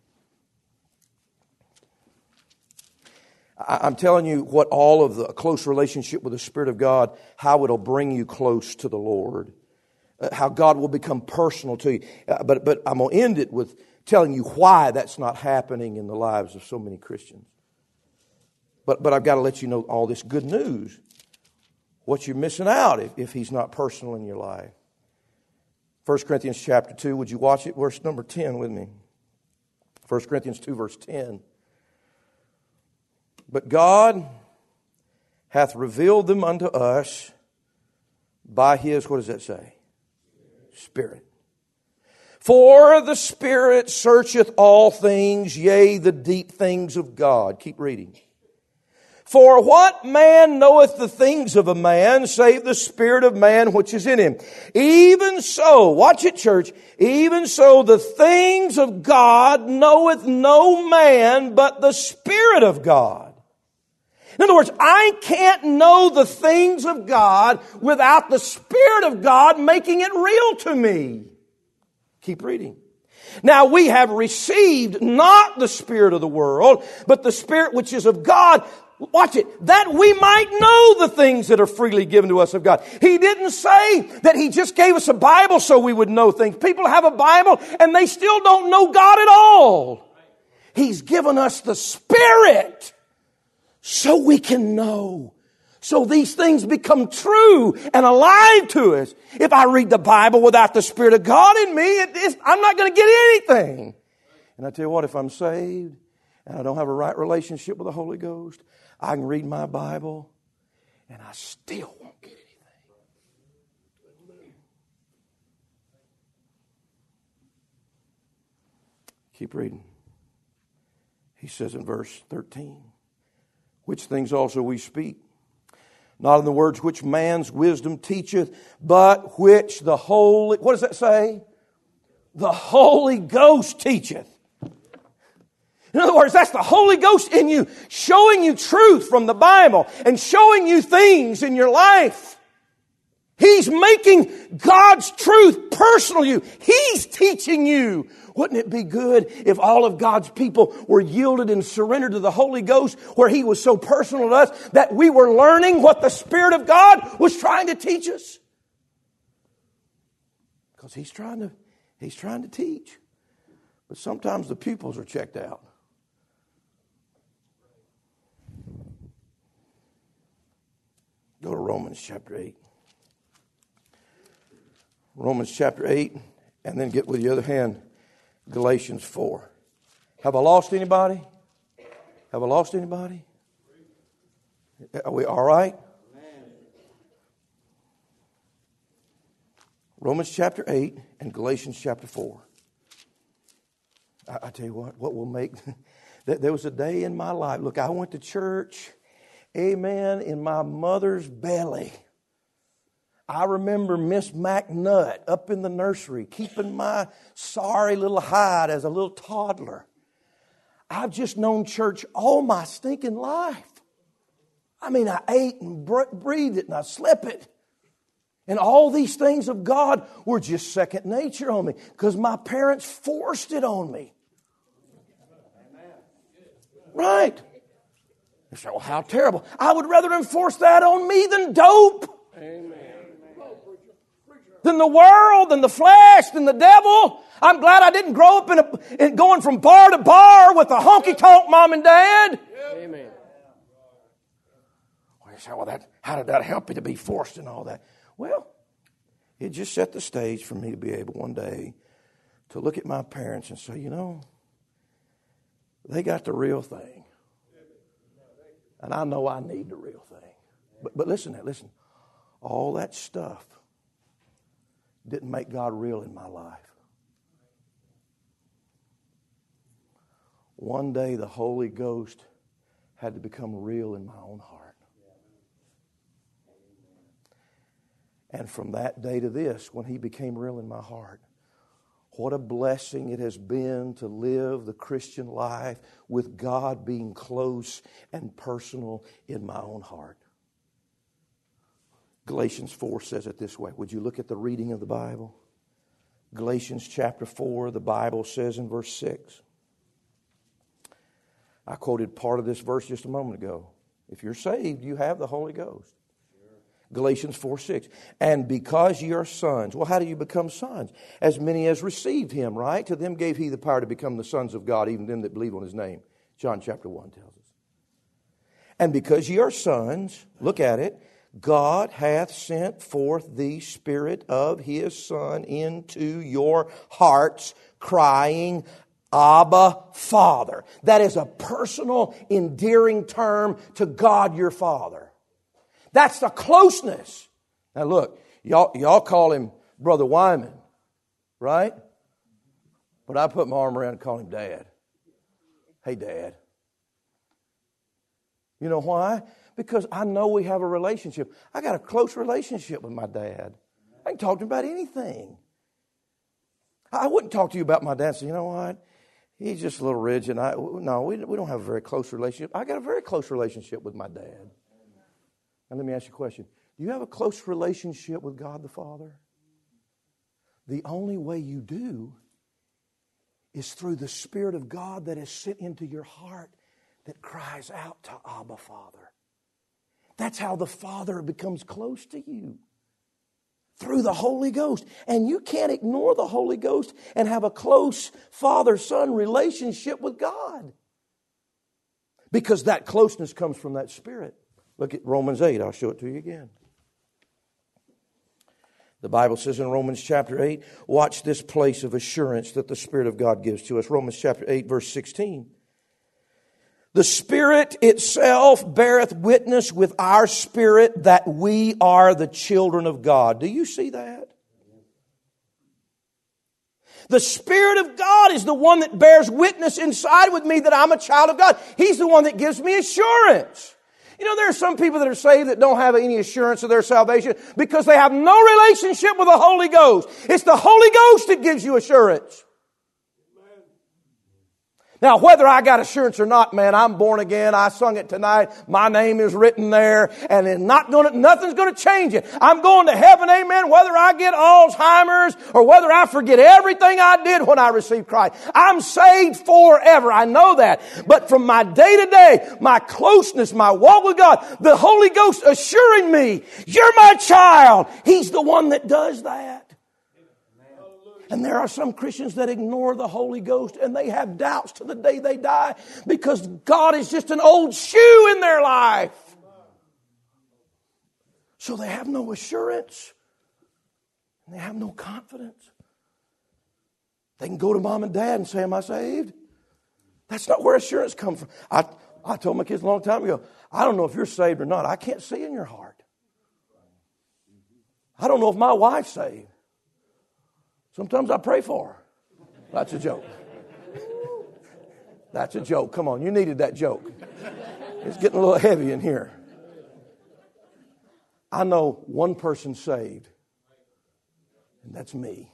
I'm telling you what all of the close relationship with the Spirit of God, how it'll bring you close to the Lord. How God will become personal to you. But, but I'm going to end it with telling you why that's not happening in the lives of so many Christians. But, but I've got to let you know all this good news. What you're missing out if, if He's not personal in your life. First Corinthians chapter two, would you watch it? Verse number ten with me. First Corinthians two, verse ten. But God hath revealed them unto us by His, what does that say? Spirit. For the Spirit searcheth all things, yea, the deep things of God. Keep reading. For what man knoweth the things of a man, save the spirit of man which is in him? Even so, watch it, church, even so the things of God knoweth no man but the Spirit of God. In other words, I can't know the things of God without the Spirit of God making it real to me. Keep reading. Now we have received not the spirit of the world, but the Spirit which is of God. Watch it. That we might know the things that are freely given to us of God. He didn't say that He just gave us a Bible so we would know things. People have a Bible and they still don't know God at all. He's given us the Spirit so we can know. So these things become true and alive to us. If I read the Bible without the Spirit of God in me, it is, I'm not going to get anything. And I tell you what, if I'm saved and I don't have a right relationship with the Holy Ghost, I can read my Bible and I still won't get anything. Keep reading. He says in verse thirteen, which things also we speak, not in the words which man's wisdom teacheth, but which the Holy, what does that say? The Holy Ghost teacheth. In other words, that's the Holy Ghost in you, showing you truth from the Bible and showing you things in your life. He's making God's truth personal to you. He's teaching you. Wouldn't it be good if all of God's people were yielded and surrendered to the Holy Ghost, where He was so personal to us that we were learning what the Spirit of God was trying to teach us? Because He's trying to, He's trying to teach. But sometimes the pupils are checked out. Go to Romans chapter eight. Romans chapter eight, and then get with the other hand, Galatians four. Have I lost anybody? Have I lost anybody? Are we all right? Romans chapter eight and Galatians chapter four. I, I tell you what, what will make... There was a day in my life. Look, I went to church, amen, in my mother's belly. I remember Miss McNutt up in the nursery keeping my sorry little hide as a little toddler. I've just known church all my stinking life. I mean, I ate and breathed it and I slept it. And all these things of God were just second nature on me because my parents forced it on me. Right. You say, well, how terrible. I would rather enforce that on me than dope. Amen. Than the world, than the flesh, than the devil. I'm glad I didn't grow up in, a, in going from bar to bar with a honky-tonk mom and dad. Amen. Well, you say, well, that, how did that help you to be forced and all that? Well, it just set the stage for me to be able one day to look at my parents and say, you know, they got the real thing. And I know I need the real thing. But, but listen, listen. All that stuff didn't make God real in my life. One day the Holy Ghost had to become real in my own heart. And from that day to this, when He became real in my heart, what a blessing it has been to live the Christian life with God being close and personal in my own heart. Galatians four says it this way. Would you look at the reading of the Bible? Galatians chapter four, the Bible says in verse six. I quoted part of this verse just a moment ago. If you're saved, you have the Holy Ghost. Galatians four six. And because ye are sons. Well, how do you become sons? As many as received Him, right? To them gave He the power to become the sons of God, even them that believe on His name. John chapter one tells us. And because ye are sons, look at it, God hath sent forth the Spirit of His Son into your hearts, crying, Abba, Father. That is a personal, endearing term to God your Father. That's the closeness. Now look, y'all, y'all call Him Brother Wyman, right? But I put my arm around and call Him Dad. Hey, Dad. You know why? Because I know we have a relationship. I got a close relationship with my dad. I can talk to him about anything. I wouldn't talk to you about my dad and say, you know what? He's just a little rigid. I, no, we, we don't have a very close relationship. I got a very close relationship with my dad. And let me ask you a question. Do you have a close relationship with God the Father? The only way you do is through the Spirit of God that is sent into your heart that cries out to Abba, Father. That's how the Father becomes close to you. Through the Holy Ghost. And you can't ignore the Holy Ghost and have a close father-son relationship with God. Because that closeness comes from that Spirit. Look at Romans eight. I'll show it to you again. The Bible says in Romans chapter eight, watch this place of assurance that the Spirit of God gives to us. Romans chapter eight, verse sixteen. The Spirit itself beareth witness with our spirit that we are the children of God. Do you see that? The Spirit of God is the one that bears witness inside with me that I'm a child of God. He's the one that gives me assurance. You know, there are some people that are saved that don't have any assurance of their salvation because they have no relationship with the Holy Ghost. It's the Holy Ghost that gives you assurance. Now, whether I got assurance or not, man, I'm born again. I sung it tonight. My name is written there, and it's not going to, nothing's going to change it. I'm going to heaven, amen, whether I get Alzheimer's or whether I forget everything I did when I received Christ. I'm saved forever. I know that. But from my day to day, my closeness, my walk with God, the Holy Ghost assuring me, you're my child. He's the one that does that. And there are some Christians that ignore the Holy Ghost and they have doubts to the day they die because God is just an old shoe in their life. So they have no assurance. And they have no confidence. They can go to mom and dad and say, am I saved? That's not where assurance comes from. I, I told my kids a long time ago, I don't know if you're saved or not. I can't see in your heart. I don't know if my wife's saved. Sometimes I pray for her. That's a joke. That's a joke. Come on, you needed that joke. It's getting a little heavy in here. I know one person saved, and that's me.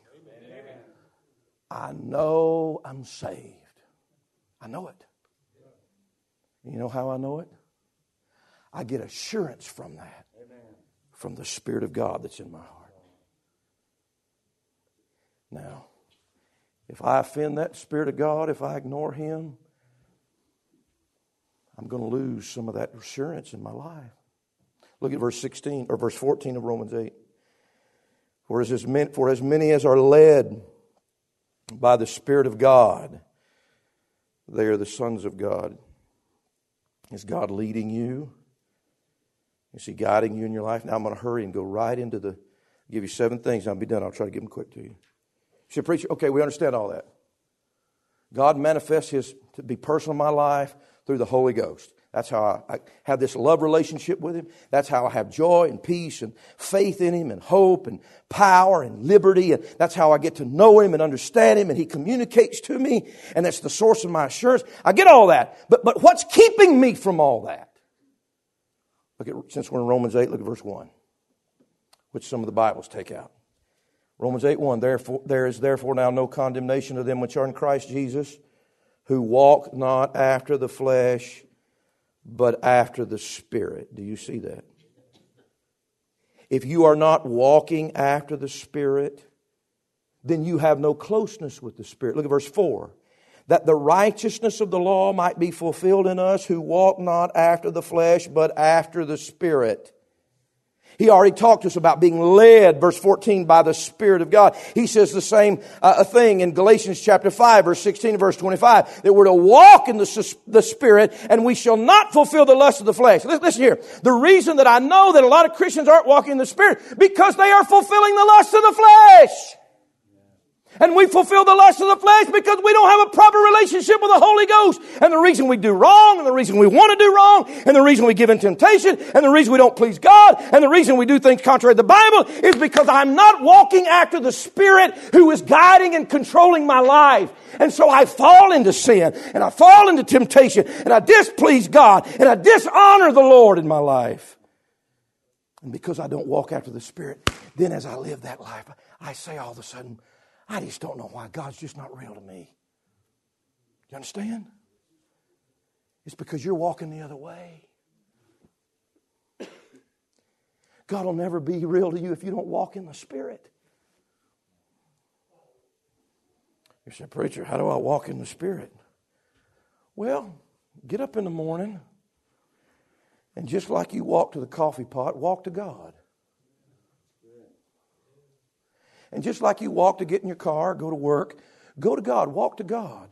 I know I'm saved. I know it. You know how I know it? I get assurance from that, from the Spirit of God that's in my heart. Now, if I offend that Spirit of God, if I ignore Him, I'm going to lose some of that assurance in my life. Look at verse sixteen or verse fourteen of Romans eight. For as, many, for as many as are led by the Spirit of God, they are the sons of God. Is God leading you? Is He guiding you in your life? Now I'm going to hurry and go right into the, give you seven things. I'll be done. I'll try to give them quick to you. Should preach. Okay, we understand all that. God manifests His to be personal in my life through the Holy Ghost. That's how I, I have this love relationship with Him. That's how I have joy and peace and faith in Him and hope and power and liberty. And that's how I get to know Him and understand Him. And He communicates to me. And that's the source of my assurance. I get all that. But, but what's keeping me from all that? Look at, since we're in Romans eight, look at verse one, which some of the Bibles take out. Romans eight one, therefore, there is therefore now no condemnation to them which are in Christ Jesus, who walk not after the flesh, but after the Spirit. Do you see that? If you are not walking after the Spirit, then you have no closeness with the Spirit. Look at verse four. That the righteousness of the law might be fulfilled in us who walk not after the flesh, but after the Spirit. He already talked to us about being led, verse fourteen, by the Spirit of God. He says the same uh, thing in Galatians chapter five, verse sixteen and verse twenty-five, that we're to walk in the, the Spirit and we shall not fulfill the lust of the flesh. Listen here. The reason that I know that a lot of Christians aren't walking in the Spirit, because they are fulfilling the lust of the flesh. And we fulfill the lust of the flesh because we don't have a proper relationship with the Holy Ghost. And the reason we do wrong, and the reason we want to do wrong, and the reason we give in temptation, and the reason we don't please God, and the reason we do things contrary to the Bible is because I'm not walking after the Spirit who is guiding and controlling my life. And so I fall into sin, and I fall into temptation, and I displease God, and I dishonor the Lord in my life. And because I don't walk after the Spirit, then as I live that life, I say all of a sudden, I just don't know why God's just not real to me. You understand? It's because you're walking the other way. God will never be real to you if you don't walk in the Spirit. You say, preacher, how do I walk in the Spirit? Well, get up in the morning, and just like you walk to the coffee pot, walk to God. And just like you walk to get in your car, go to work, go to God, walk to God.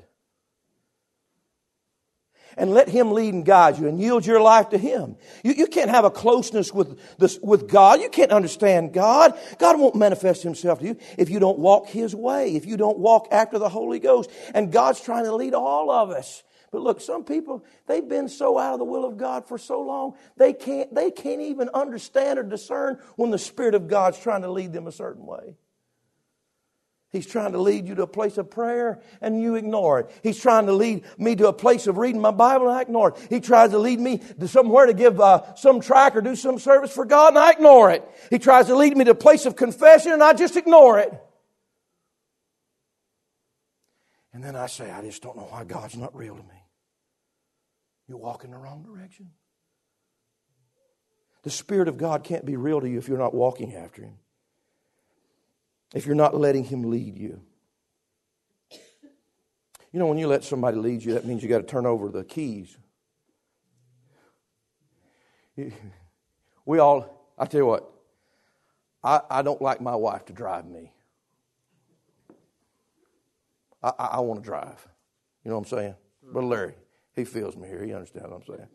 And let Him lead and guide you and yield your life to Him. You, you can't have a closeness with, this, with God. You can't understand God. God won't manifest Himself to you if you don't walk His way, if you don't walk after the Holy Ghost. And God's trying to lead all of us. But look, some people, they've been so out of the will of God for so long, they can't, they can't even understand or discern when the Spirit of God's trying to lead them a certain way. He's trying to lead you to a place of prayer and you ignore it. He's trying to lead me to a place of reading my Bible and I ignore it. He tries to lead me to somewhere to give uh, some track or do some service for God and I ignore it. He tries to lead me to a place of confession and I just ignore it. And then I say, I just don't know why God's not real to me. You're walking the wrong direction. The Spirit of God can't be real to you if you're not walking after Him. If you're not letting Him lead you. You know, when you let somebody lead you, that means you got to turn over the keys. We all, I tell you what, I, I don't like my wife to drive me. I, I, I want to drive. You know what I'm saying? But Larry, he feels me here. He understands what I'm saying.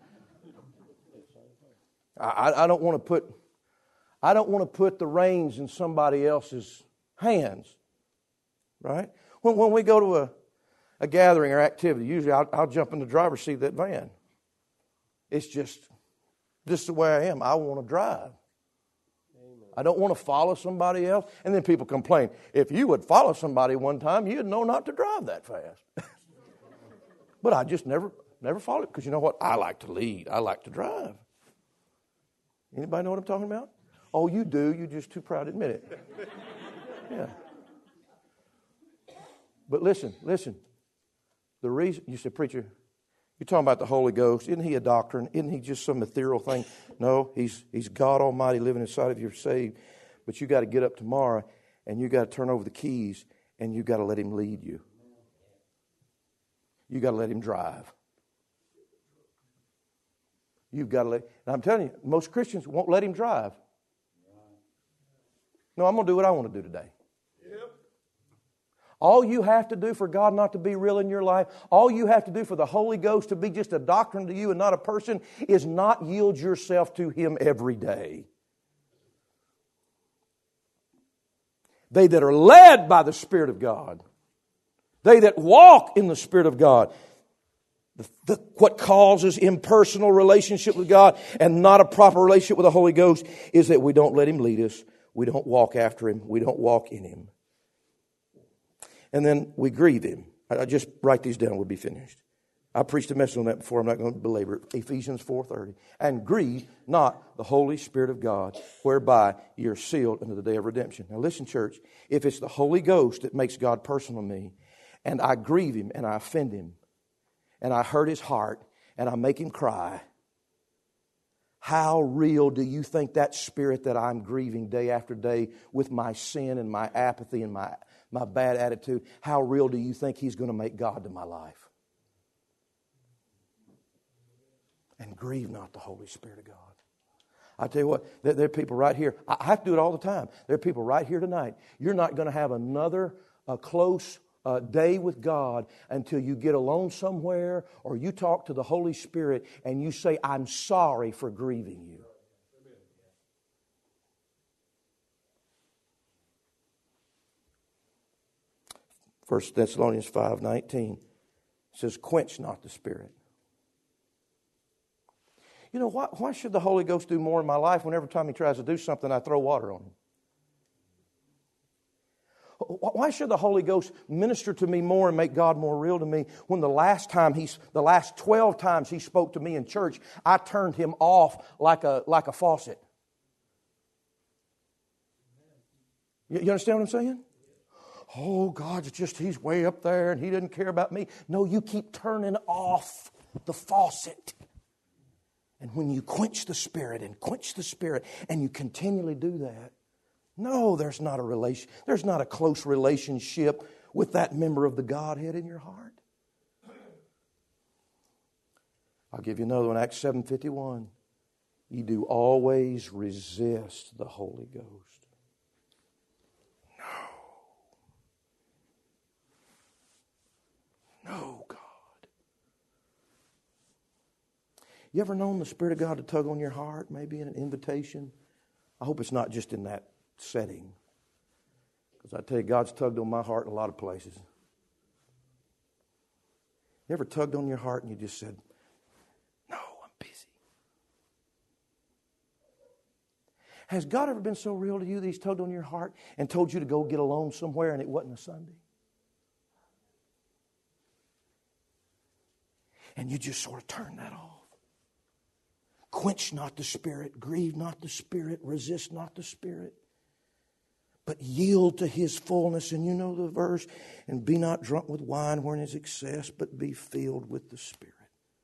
I, I, I don't want to put, I don't want to put the reins in somebody else's hands, right? When, when we go to a, a gathering or activity, usually I'll, I'll jump in the driver's seat of that van. It's just, this is the way I am. I want to drive. Amen. I don't want to follow somebody else. And then people complain, if you would follow somebody one time, you'd know not to drive that fast. But I just never, never followed because you know what? I like to lead. I like to drive. Anybody know what I'm talking about? Oh, you do. You're just too proud to admit it. Yeah. But listen, listen. The reason, you said, preacher, you're talking about the Holy Ghost. Isn't He a doctrine? Isn't He just some ethereal thing? No, He's He's God Almighty living inside of you, saved. But you got to get up tomorrow and you got to turn over the keys and you got to let Him lead you. You got to let Him drive. You've got to let, and I'm telling you, most Christians won't let Him drive. No, I'm going to do what I want to do today. Yep. All you have to do for God not to be real in your life, all you have to do for the Holy Ghost to be just a doctrine to you and not a person, is not yield yourself to Him every day. They that are led by the Spirit of God, they that walk in the Spirit of God, the, the, what causes impersonal relationship with God and not a proper relationship with the Holy Ghost is that we don't let Him lead us. We don't walk after Him. We don't walk in Him. And then we grieve Him. I just write these down. We'll be finished. I preached a message on that before. I'm not going to belabor it. Ephesians four thirty. And grieve not the Holy Spirit of God, whereby you're sealed unto the day of redemption. Now listen, church. If it's the Holy Ghost that makes God personal to me, and I grieve Him and I offend Him, and I hurt His heart, and I make Him cry, how real do you think that spirit that I'm grieving day after day with my sin and my apathy and my, my bad attitude, how real do you think He's going to make God to my life? And grieve not the Holy Spirit of God. I tell you what, there, there are people right here. I have to do it all the time. There are people right here tonight. You're not going to have another uh, close Uh, day with God until you get alone somewhere or you talk to the Holy Spirit and you say, I'm sorry for grieving you. First Thessalonians five nineteen says, quench not the Spirit. You know, why, why should the Holy Ghost do more in my life when every time He tries to do something, I throw water on Him? Why should the Holy Ghost minister to me more and make God more real to me when the last time He's, the last twelve times He spoke to me in church, I turned Him off like a, like a faucet? You, you understand what I'm saying? Oh, God's just, He's way up there and He didn't care about me. No, you keep turning off the faucet. And when you quench the Spirit and quench the Spirit and you continually do that, no, there's not a relation, there's not a close relationship with that member of the Godhead in your heart. I'll give you another one, Acts seven fifty-one. You do always resist the Holy Ghost. No, God. You ever known the Spirit of God to tug on your heart, maybe in an invitation? I hope it's not just in that setting. Because I tell you, God's tugged on my heart in a lot of places. You ever tugged on your heart and you just said, no, I'm busy? Has God ever been so real to you that He's tugged on your heart and told you to go get alone somewhere and it wasn't a Sunday? And you just sort of turn that off. Quench not the Spirit, grieve not the Spirit, resist not the Spirit, but yield to His fullness. And you know the verse, and be not drunk with wine wherein is excess, but be filled with the Spirit.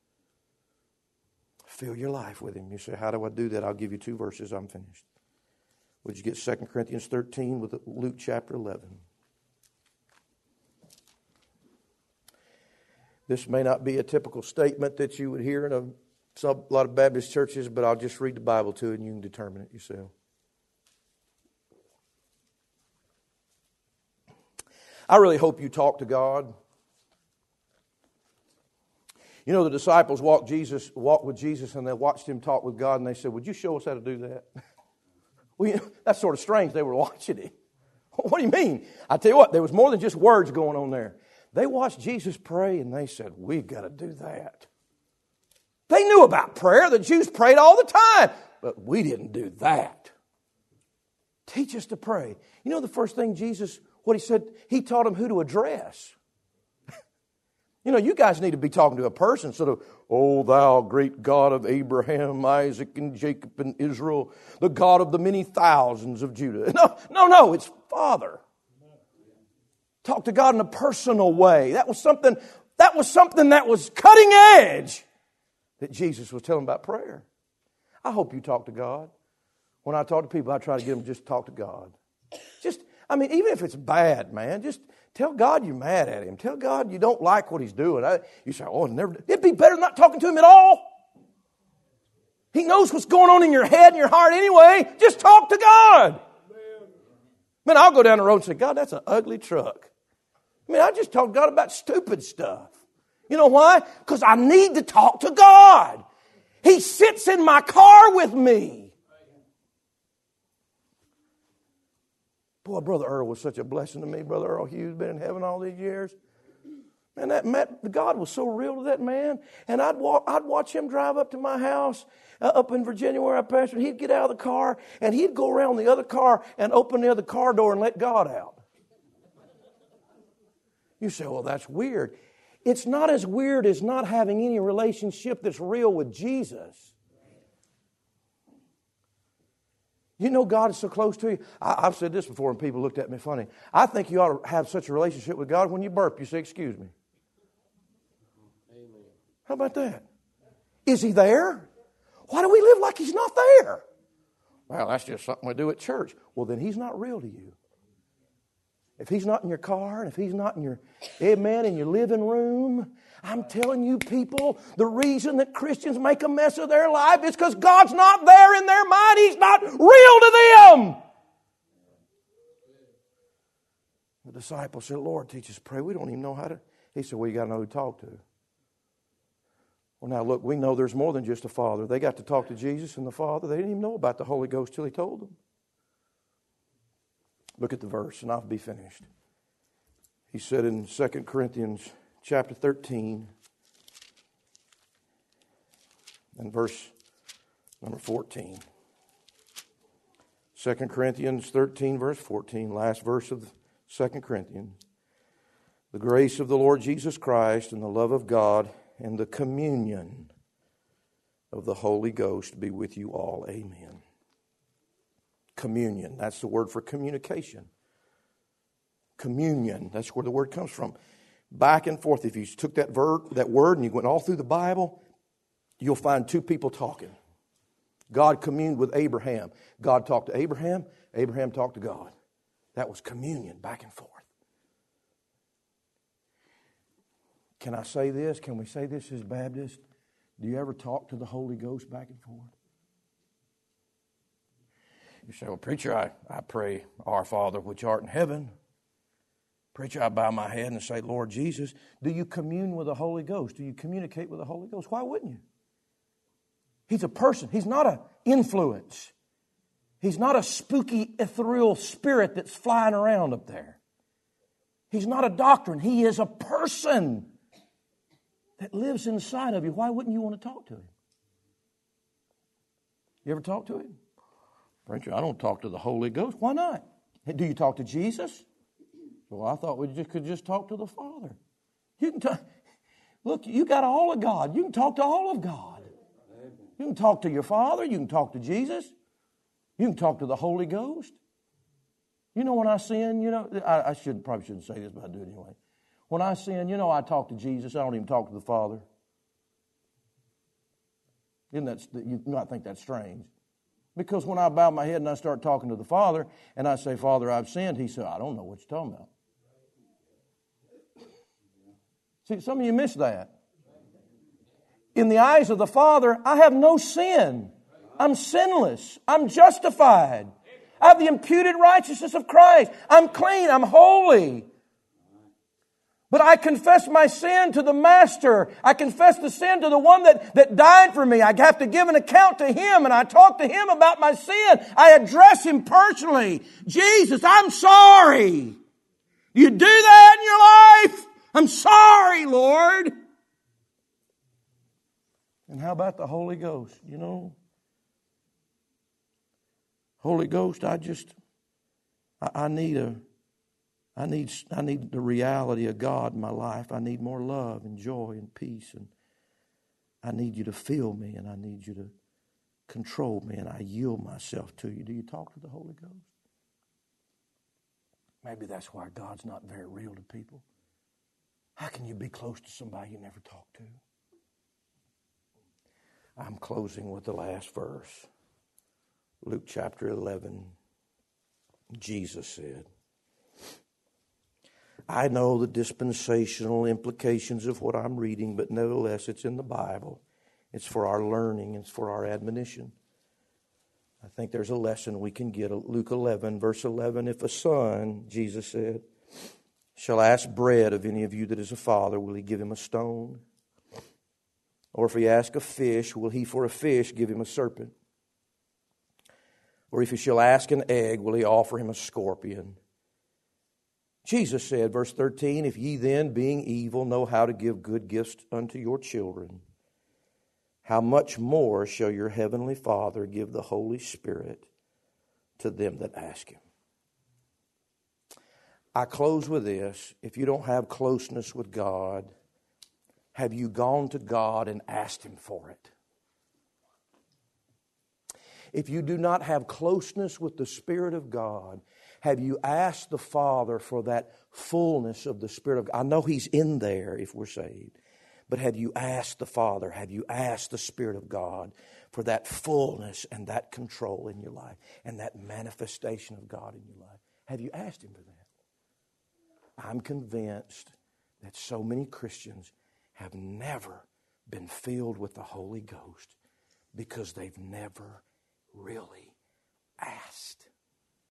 Fill your life with Him. You say, how do I do that? I'll give you two verses, I'm finished. Would you get Second Corinthians thirteen with Luke chapter eleven? This may not be a typical statement that you would hear in a, some, a lot of Baptist churches, but I'll just read the Bible to you and you can determine it yourself. I really hope you talk to God. You know, the disciples walked Jesus, walked with Jesus, and they watched Him talk with God, and they said, would you show us how to do that? Well, you know, that's sort of strange. They were watching Him. What do you mean? I tell you what, there was more than just words going on there. They watched Jesus pray and they said, we've got to do that. They knew about prayer. The Jews prayed all the time. But we didn't do that. Teach us to pray. You know the first thing Jesus, what He said, He taught them who to address. You know, you guys need to be talking to a person sort of, oh, thou great God of Abraham, Isaac, and Jacob, and Israel, the God of the many thousands of Judah. No, no, no, it's Father. Talk to God in a personal way. That was something, that was something that was cutting edge that Jesus was telling about prayer. I hope you talk to God. When I talk to people, I try to get them to just talk to God. Just, I mean, even if it's bad, man, just tell God you're mad at Him. Tell God you don't like what He's doing. I, you say, oh, never. It'd be better than not talking to Him at all. He knows what's going on in your head and your heart anyway. Just talk to God. Man, I'll go down the road and say, God, that's an ugly truck. I mean, I just talk to God about stupid stuff. You know why? Because I need to talk to God. He sits in my car with me. Boy, Brother Earl was such a blessing to me. Brother Earl Hughes been in heaven all these years. Man, that met, God was so real to that man. And I'd walk, I'd watch him drive up to my house uh, up in Virginia where I pastored. He'd get out of the car and he'd go around the other car and open the other car door and let God out. You say, well, that's weird. It's not as weird as not having any relationship that's real with Jesus. You know God is so close to you. I, I've said this before and people looked at me funny. I think you ought to have such a relationship with God when you burp, you say, excuse me. Amen. How about that? Is He there? Why do we live like He's not there? Well, that's just something we do at church. Well, then He's not real to you. If He's not in your car, and if He's not in your, amen, in your living room, I'm telling you people, the reason that Christians make a mess of their life is because God's not there in their mind. He's not real to them. The disciples said, Lord, teach us to pray. We don't even know how to. He said, well, you got to know who to talk to. Well, now look, we know there's more than just a Father. They got to talk to Jesus and the Father. They didn't even know about the Holy Ghost till He told them. Look at the verse, and I'll be finished. He said in Second Corinthians chapter thirteen and verse number fourteen. Second Corinthians thirteen, verse fourteen, last verse of Second Corinthians. The grace of the Lord Jesus Christ and the love of God and the communion of the Holy Ghost be with you all. Amen. Communion, that's the word for communication. Communion, that's where the word comes from. Back and forth, if you took that word, that word and you went all through the Bible, you'll find two people talking. God communed with Abraham. God talked to Abraham. Abraham talked to God. That was communion, back and forth. Can I say this? Can we say this as Baptists? Do you ever talk to the Holy Ghost back and forth? You say, well, preacher, I, I pray, Our Father which art in heaven. Preacher, I bow my head and say, Lord Jesus. Do you commune with the Holy Ghost? Do you communicate with the Holy Ghost? Why wouldn't you? He's a person. He's not an influence. He's not a spooky, ethereal spirit that's flying around up there. He's not a doctrine. He is a person that lives inside of you. Why wouldn't you want to talk to him? You ever talk to him? Preacher, I don't talk to the Holy Ghost. Why not? Do you talk to Jesus? Well, I thought we just could just talk to the Father. You can talk. Look, you got all of God. You can talk to all of God. You can talk to your Father. You can talk to Jesus. You can talk to the Holy Ghost. You know, when I sin, you know, I, I should probably shouldn't say this, but I do it anyway. When I sin, you know, I talk to Jesus. I don't even talk to the Father. Isn't that, you might think that's strange. Because when I bow my head and I start talking to the Father and I say, Father, I've sinned, he said, I don't know what you're talking about. See, some of you miss that. In the eyes of the Father, I have no sin. I'm sinless. I'm justified. I have the imputed righteousness of Christ. I'm clean. I'm holy. But I confess my sin to the Master. I confess the sin to the one that, that died for me. I have to give an account to Him, and I talk to Him about my sin. I address Him personally. Jesus, I'm sorry. You do that in your life? I'm sorry, Lord. And how about the Holy Ghost? You know, Holy Ghost, I just, I, I need a, I need, I need the reality of God in my life. I need more love and joy and peace, and I need you to fill me, and I need you to control me, and I yield myself to you. Do you talk to the Holy Ghost? Maybe that's why God's not very real to people. How can you be close to somebody you never talk to? I'm closing with the last verse. Luke chapter eleven. Jesus said, I know the dispensational implications of what I'm reading, but nevertheless it's in the Bible. It's for our learning. It's for our admonition. I think there's a lesson we can get. Luke eleven, verse eleven. If a son, Jesus said, shall ask bread of any of you that is a father, will he give him a stone? Or if he ask a fish, will he for a fish give him a serpent? Or if he shall ask an egg, will he offer him a scorpion? Jesus said, verse thirteen, if ye then, being evil, know how to give good gifts unto your children, how much more shall your heavenly Father give the Holy Spirit to them that ask Him? I close with this. If you don't have closeness with God, have you gone to God and asked Him for it? If you do not have closeness with the Spirit of God, have you asked the Father for that fullness of the Spirit of God? I know He's in there if we're saved. But have you asked the Father, have you asked the Spirit of God for that fullness and that control in your life and that manifestation of God in your life? Have you asked Him for that? I'm convinced that so many Christians have never been filled with the Holy Ghost because they've never really asked.